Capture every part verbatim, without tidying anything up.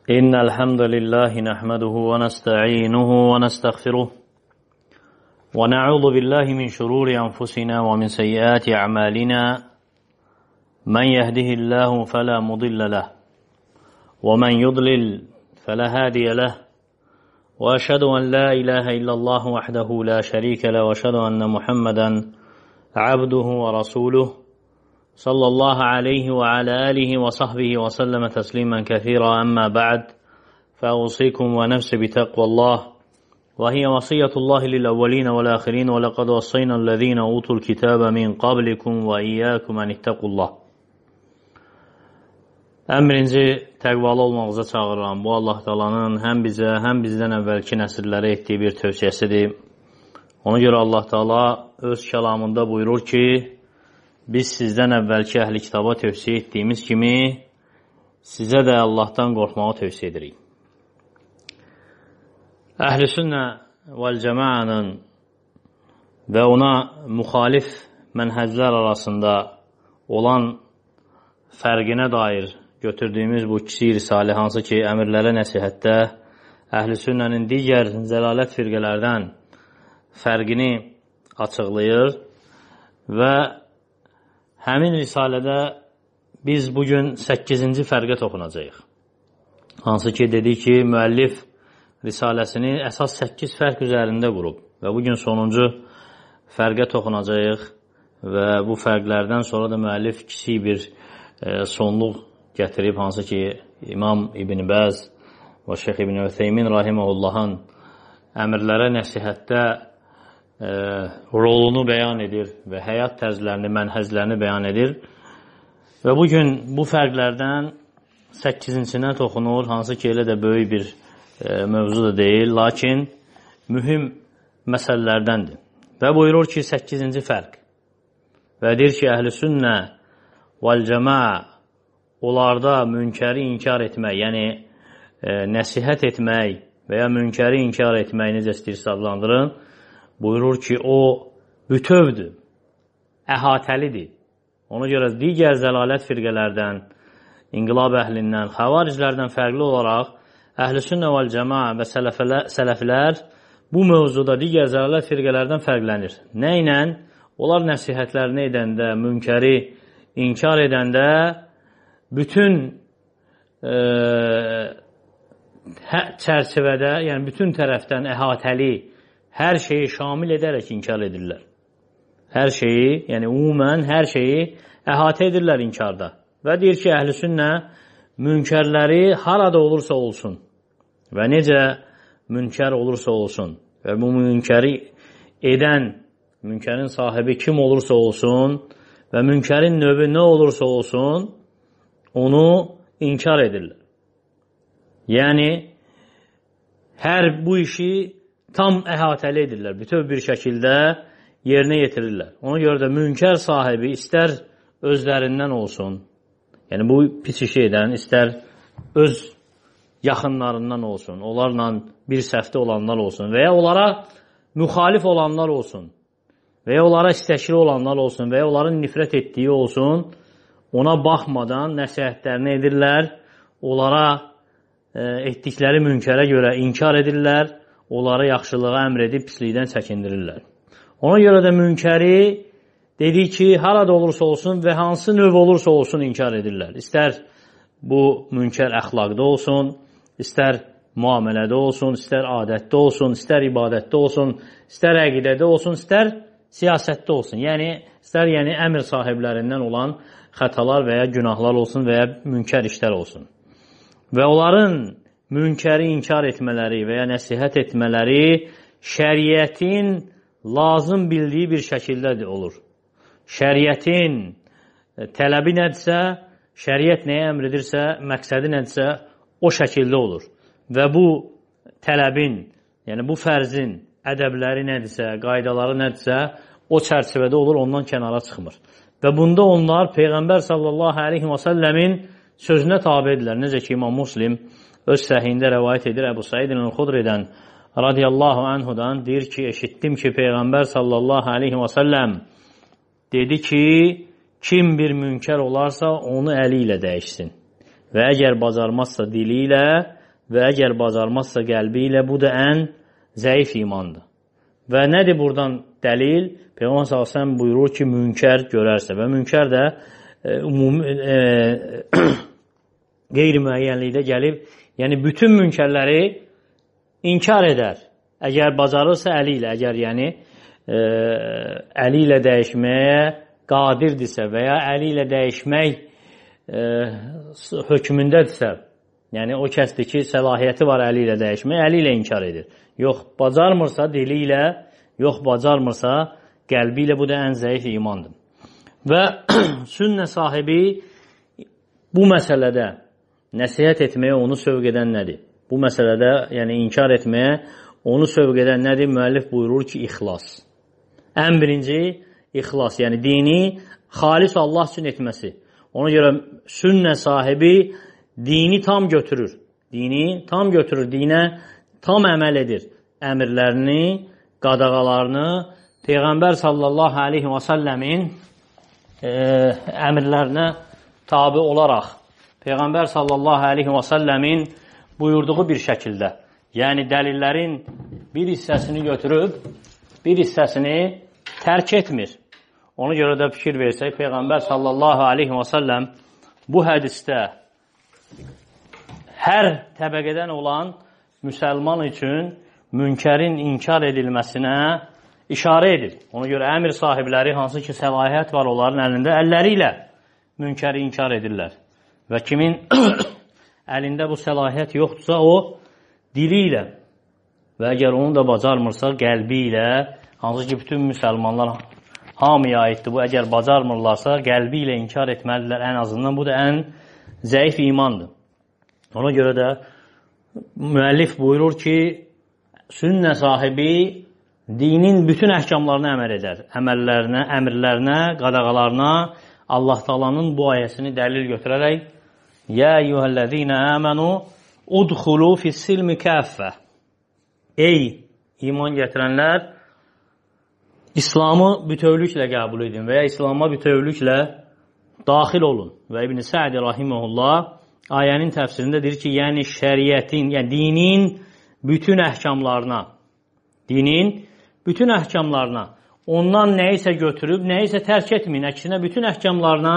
إن الحمد لله نحمده ونستعينه ونستغفره ونعوذ بالله من شرور أنفسنا ومن سيئات أعمالنا من يهده الله فلا مضل له ومن يضلل فلا هادي له وأشهد أن لا إله إلا الله وحده لا شريك له وأشهد أن محمدا عبده ورسوله صلى الله عليه وعلى آله وصحبه وسلم تسليما كثيرا. أما بعد فأوصيكم ونفسي بتقوى الله وهي وصية الله للأولين والآخرين ولقد وصينا الذين أوتوا الكتاب من قبلكم وإياكم أن اتقوا الله. Əmrinci təqvalı olmağıza çağırıram. Bu Allah Taala'nın həm bizə, həm bizdən əvvəlki nəsillərə etdiyi bir tövsiyəsidir. Ona görə Allah Taala öz kəlamında buyurur ki, biz sizdən əvvəlki əhli kitaba tövsiyə etdiyimiz kimi sizə də Allahdan qorxmağı tövsiyə edirik. Əhl-i sünnə vəl-cəmaənin və ona müxalif mənhəclər arasında olan fərqinə dair götürdüyümüz bu kiçik risalə, hansı ki, əmirlərə nəsihətdə əhl-i sünnənin digər zəlalət firqələrdən fərqini açıqlayır və həmin risalədə biz bugün səkkizinci fərqə toxunacağıq. Hansı ki, dedik ki, müəllif risaləsini əsas səkkiz fərq üzərində qurub və bugün sonuncu fərqə toxunacağıq və bu fərqlərdən sonra da müəllif kiçik bir e, sonluq gətirib, hansı ki, İmam İbn Bəz və Şeyx İbn Ütheymin rahiməhullahın əmirlərə nəsihətdə e, rolunu bəyan edir və həyat tərzlərini, mənhəzlərini bəyan edir. Və bugün bu fərqlərdən səkkizincinə toxunur, hansı ki, elə də böyük bir e, mövzu da deyil, lakin mühüm məsələlərdəndir. Və buyurur ki, səkkizinci fərq və deyir ki, əhl-i sünnə vəl-cəmaə onlarda münkəri inkar etmək, yəni e, nəsihət etmək və ya münkəri inkar etmək necə istəyirsə adlandırın, buyurur ki, o bütövdür, əhatəlidir. Ona görə digər zəlalət firqələrdən, inqilab əhlindən, xavariclərdən fərqli olaraq əhl-i sünnə vəl-cəmaə və sələflər bu mövzuda digər zəlalət firqələrdən fərqlənir. Nə ilə? Onlar nəsihətlərini edəndə, münkəri inkar edəndə bütün e, hə, çərçivədə, yəni bütün tərəfdən əhatəli hər şeyi şamil edərək inkar edirlər. Hər şeyi, yəni umumən hər şeyi əhatə edirlər inkarda. Və deyir ki, əhl-i sünnə münkərləri harada olursa olsun və necə münkər olursa olsun və bu münkəri edən, münkərin sahibi kim olursa olsun və münkərin növü nə olursa olsun, onu inkar edirlər. Yəni, hər bu işi tam əhatəli edirlər, bütöv bir şəkildə yerinə yetirirlər. Ona görə də münkər sahibi istər özlərindən olsun, yəni bu pis işi edən, istər öz yaxınlarından olsun, onlarla bir səhvdə olanlar olsun və ya onlara müxalif olanlar olsun və ya onlara istəkli olanlar olsun və ya onların nifrət etdiyi olsun, ona baxmadan nəsihətlərini edirlər, onlara e, etdikləri münkərə görə inkar edirlər, onlara yaxşılığa əmr edib pislikdən çəkindirirlər. Ona görə də münkəri dedik ki, harada olursa olsun və hansı növ olursa olsun inkar edirlər. İstər bu münkər əxlaqda olsun, istər müamilədə olsun, istər adətdə olsun, istər ibadətdə olsun, istər əqidədə olsun, istər siyasətdə olsun. Yəni, istər yəni əmr sahiblərindən olan xətalar və ya günahlar olsun və ya münkər işlər olsun. Və onların münkəri inkar etmələri və ya nəsihət etmələri şəriətin lazım bildiyi bir şəkildə olur. Şəriətin tələbi nədirsə, şəriət nəyə əmr edirsə, məqsədi nədirsə, o şəkildə olur. Və bu tələbin, yəni bu fərzin ədəbləri nədirsə, qaydaları nədirsə, o çərçivədə olur, ondan kənara çıxmır. Və bunda onlar Peyğəmbər sallallahu aleyhi və səlləmin sözünə tabi edirlər. Necə ki, İmam Muslim öz səhiyində rəvayət edir Əbu Said el-Xudridən radiyallahu anhudan, deyir ki, eşitdim ki, Peyğəmbər sallallahu aleyhi və səlləm dedi ki, kim bir münkər olarsa onu əli ilə dəyişsin və əgər bacarmazsa dili ilə və əgər bacarmazsa qəlbi ilə, bu da ən zəif imandır. Və nədir buradan dəlil? Peyğəmbər sallallahu əleyhi və səlləm buyurur ki, münkər görərsə və münkər də e, ümumi e, qeyri-müəyyənlikdə gəlib, yəni bütün münkərləri inkar edər. Əgər bacarırsa əli ilə, əgər yəni e, əli ilə dəyişməyə qadirdirsə və ya əli ilə dəyişmək e, hökmündədirsə, yəni o kəsdir ki, səlahiyyəti var əli ilə dəyişmək, əli ilə inkar edir. Yox, bacarmırsa dili ilə, yox, bacarmırsa qəlbi ilə, bu da ən zəif imandır. Və sünnə sahibi bu məsələdə nəsihət etməyə onu sövq edən nədir? Bu məsələdə, yəni inkar etməyə onu sövq edən nədir? Müəllif buyurur ki, ixlas. Ən birinci, ixlas, yəni dini xalis Allah üçün etməsi. Ona görə sünnə sahibi dini tam götürür. Dini tam götürür, dinə tam əməl edir. Əmirlərini, qadağalarını, Peyğəmbər sallallahu aleyhi və səlləmin e, əmirlərinə tabi olaraq, Peyğəmbər sallallahu aleyhi və səlləmin buyurduğu bir şəkildə, yəni dəlillərin bir hissəsini götürüb, bir hissəsini tərk etmir. Ona görə də fikir versək, Peyğəmbər sallallahu aleyhi və səlləm bu hədisdə hər təbəqədən olan müsəlman üçün münkərin inkar edilməsinə işarə edir. Ona görə əmir sahibləri, hansı ki səlahiyyət var onların əlində, əlləri ilə münkəri inkar edirlər. Və kimin əlində bu səlahiyyət yoxdursa, o dili ilə və əgər onu da bacarmırsa, qəlbi ilə, hansı ki bütün müsəlmanlar hamıya aiddir bu, əgər bacarmırlarsa, qəlbi ilə inkar etməlidirlər ən azından. Bu da ən zəif imandır. Ona görə də müəllif buyurur ki, sünnə sahibi dinin bütün əhkamlarına əməl edər. Əməllərinə, əmrlərinə, qadağalarına Allah Taala'nın bu ayəsini dəlil götürərək Yə eyyuhəl-ləzīnə əmənu udxulu fis-silmi kəffə. Ey iman gətirənlər, İslamı bütövlüklə qəbul edin və ya İslama bütövlüklə daxil olun. Və İbn Sə'di rahimehullah ayənin təfsirində deyir ki, yəni şəriətin, yəni dinin bütün əhkamlarına, dinin bütün əhkamlarına, ondan nəyisə götürüb, nəyisə tərk etməyin, əksinə bütün əhkamlarına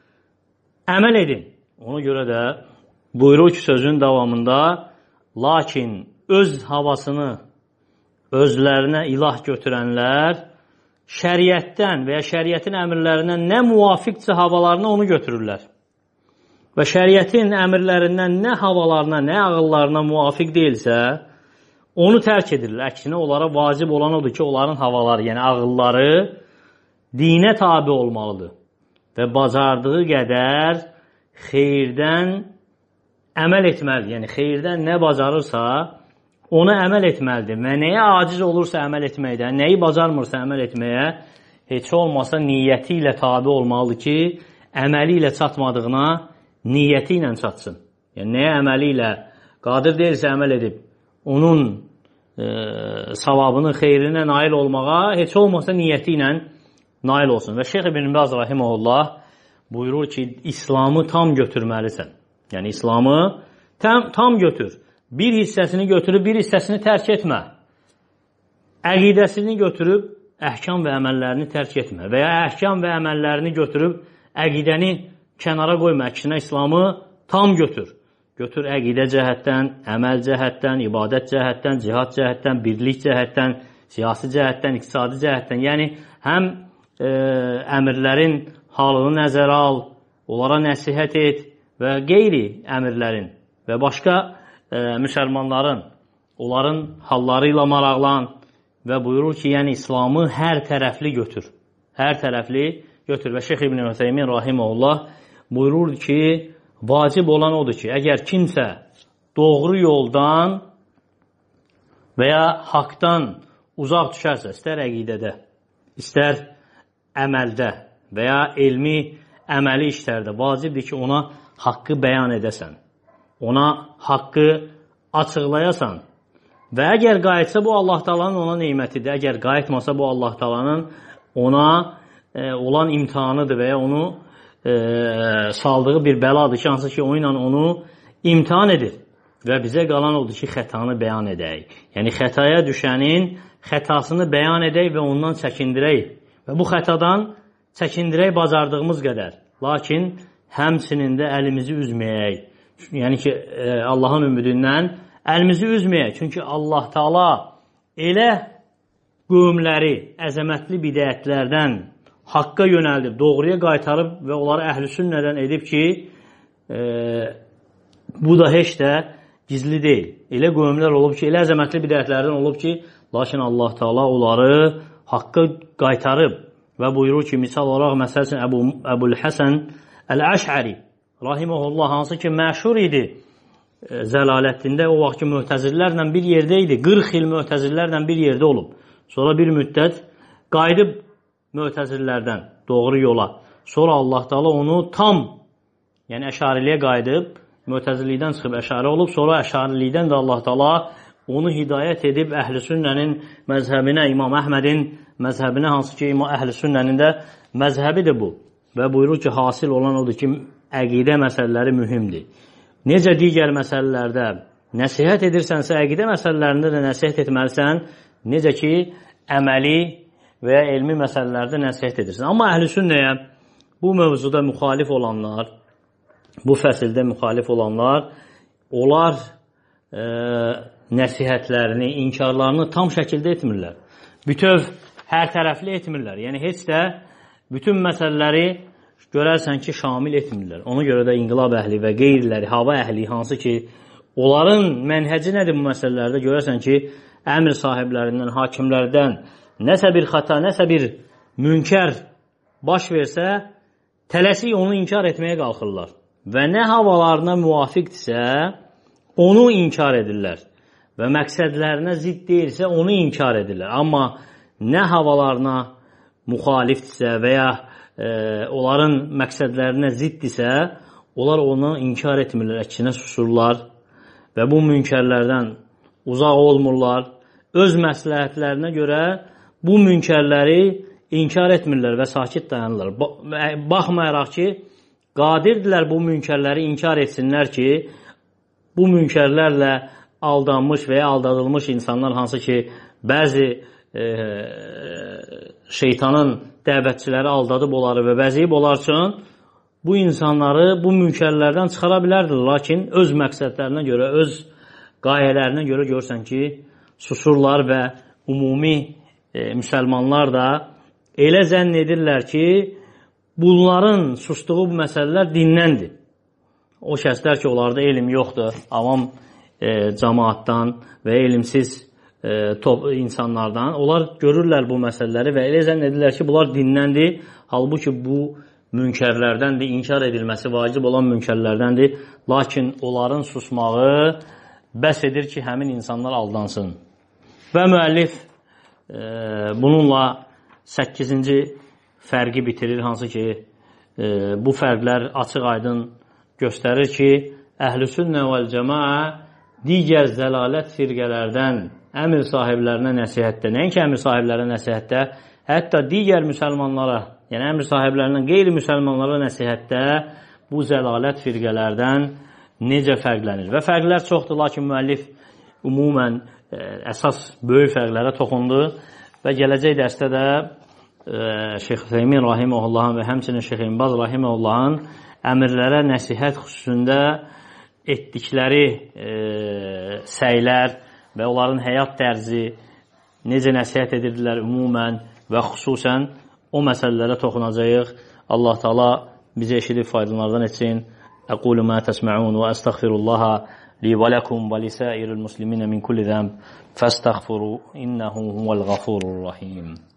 əməl edin. Ona görə də buyurur ki, sözün davamında, lakin öz havasını özlərinə ilah götürənlər şəriətdən və ya şəriətin əmrlərindən nə müvafiqsə havalarına onu götürürlər. Və şəriətin əmrlərindən nə havalarına, nə ağıllarına müvafiq deyilsə, onu tərk edirlər. Əksinə, onlara vacib olan odur ki, onların havaları, yəni ağılları dinə tabi olmalıdır. Və bacardığı qədər xeyirdən əməl etməlidir. Yəni, xeyirdən nə bacarırsa, ona əməl etməlidir. Və nəyə aciz olursa əməl etməkdən, nəyi bacarmırsa əməl etməyə, heç olmasa niyyəti ilə tabi olmalıdır ki, əməli ilə çatmadığına niyyəti ilə çatsın. Yəni, nəyə əməli ilə qadir deyilsə əməl edib, onun e, savabını, xeyrinə nail olmağa, heç olmasa niyyəti ilə nail olsun. Və Şeyx İbn Baz rahimehullah buyurur ki, İslamı tam götürməlisən. Yəni, İslamı tam, tam götür. Bir hissəsini götürüb, bir hissəsini tərk etmə. Əqidəsini götürüb, əhkam və əməllərini tərk etmə. Və ya əhkam və əməllərini götürüb, əqidəni kənara qoyma. Əksinə, İslamı tam götür. Götür əqidə cəhətdən, əməl cəhətdən, ibadət cəhətdən, cihad cəhətdən, birlik cəhətdən, siyasi cəhətdən, iqtisadi cəhətdən. Yəni, həm e, əmirlərin halını nəzərə al, onlara nəsihət et və qeyri əmirlərin və başqa e, müsəlmanların, onların halları ilə maraqlan və buyurur ki, yəni İslamı hər tərəfli götür. Hər tərəfli götür. Və Şeyx İbn Üseymin rahimehullah buyurur ki, vacib olan odur ki, əgər kimsə doğru yoldan və ya haqdan uzaq düşərsə, istər əqidədə, istər əməldə və ya elmi əməli işlərdə, vacibdir ki, ona haqqı bəyan edəsən, ona haqqı açıqlayasan və əgər qayıtsa, bu Allah Taala'nın ona neymətidir, əgər qayıtmasa, bu Allah Taala'nın ona e, olan imtihanıdır və ya onu E, saldığı bir bəladır ki, hansı ki, o ilə onu imtihan edir. və bizə qalan odur ki, xətanı bəyan edək. Yəni, xətaya düşənin xətasını bəyan edək və ondan çəkindirək. Və bu xətadan çəkindirək bacardığımız qədər. Lakin həmçinin də əlimizi üzməyək. Yəni ki, Allahın ümidindən əlimizi üzməyək. Çünki Allah Taala elə qövmləri əzəmətli bidəyətlərdən haqqa yönəldib, doğruya qaytarıb və onları əhl-i sünnədən edib ki, e, bu da heç də gizli deyil. Elə qövmlər olub ki, elə əzəmətli bidəyətlərdən olub ki, lakin Allah Taala onları haqqa qaytarıb və buyurur ki, misal olaraq, məsəl üçün, Əbu, Əbul Həsən Əl-Əşəri rahiməhullah, hansı ki, məşhur idi e, zəlalətində, o vaxt ki, möhtəzillərlə bir yerdə idi, qırx il möhtəzillərlə bir yerdə olub. Sonra bir müddət qayıdıb möhtəzillərdən doğru yola. Sonra Allah Taala onu tam, yəni əşariliyə qayıdıb, möhtəzillikdən çıxıb əşari olub, sonra əşarilikdən də Allah Taala onu hidayət edib əhl-i sünnənin məzhəbinə, İmam Əhmədin məzhəbinə, hansı ki, əhl-i sünnənin də məzhəbidir bu. Və buyurur ki, hasil olan odur ki, əqidə məsələləri mühümdir. Necə digər məsələlərdə nəsihət edirsənsə, əqidə məsələlərində də nəsihət etməlisən, necə ki, əməli və ya elmi məsələlərdə nəsihət edirsən. Amma əhl-i sünnəyə bu mövzuda müxalif olanlar, bu fəsildə müxalif olanlar, onlar e, nəsihətlərini, inkarlarını tam şəkildə etmirlər. Bütöv hər tərəfli etmirlər. Yəni, heç də bütün məsələləri görərsən ki, şamil etmirlər. Ona görə də inqilab əhli və qeyriləri, hava əhli, hansı ki, onların mənhəci nədir bu məsələlərdə? Görərsən ki, əmr sahiblərindən, hakimlərdən nəsə bir xata, nəsə bir münkər baş versə, tələsik onu inkar etməyə qalxırlar. Və nə havalarına müvafiqdirsə, onu inkar edirlər. Və məqsədlərinə zidd deyilsə, onu inkar edirlər. Amma nə havalarına müxalifdirsə və ya e, onların məqsədlərinə ziddirsə, onlar onu inkar etmirlər, əksinə susurlar və bu münkərlərdən uzaq olmurlar. Öz məsləhətlərinə görə bu münkərləri inkar etmirlər və sakit dayanırlar. Baxmayaraq ki, qadirdirlər bu münkərləri inkar etsinlər ki, bu münkərlərlə aldanmış və ya aldadılmış insanlar, hansı ki, bəzi e, şeytanın dəvətçiləri aldadıb onları və bəziyib onlar üçün, bu insanları bu münkərlərdən çıxara bilərdir. Lakin öz məqsədlərinə görə, öz qayələrinə görə görsən ki, susurlar və ümumi e, müsəlmanlar da elə zənn edirlər ki, bunların sustuğu bu məsələlər dinləndir. O şəxslər ki, onlarda elm yoxdur, avam e, cəmaatdan və elmsiz e, top, insanlardan, onlar görürlər bu məsələləri və elə zənn edirlər ki, bunlar dinləndir. Halbuki bu münkərlərdəndir, inkar edilməsi vacib olan münkərlərdəndir. Lakin onların susmağı bəs edir ki, həmin insanlar aldansın. Və müəllif e, bununla səkkizinci fərqi bitirir, hansı ki, e, bu fərqlər açıq aydın göstərir ki, əhl-i sünnə vəl-cəmaə digər zəlalət firqələrdən əmr sahiblərinə nəsihətdə, nəinki əmr sahiblərinə nəsihətdə, hətta digər müsəlmanlara, yəni əmr sahiblərindən qeyri-müsəlmanlara nəsihətdə bu zəlalət firqələrdən necə fərqlənir? Və fərqlər çoxdur, lakin müəllif ümumən ə, əsas böyük fərqlərə toxundu və gələcək dərsdə də ə, Şeyx Üseymin Rahiməhullahın və həmçinin Şeyx İnbaz Rahiməhullahın əmirlərə nəsihət xüsusunda etdikləri e, səylər və onların həyat tərzi necə nəsihət edirdilər ümumən və xüsusən o məsələlərə toxunacağıq. Allah Taala bizə eşidib faydalardan etsin. Aqulu ma təsmə'un və əstəğfirullaha li və ləkum və lisəiril musliminə min kulli zəmb fəstəğfiru innəhu huvəl ğafurur rahim.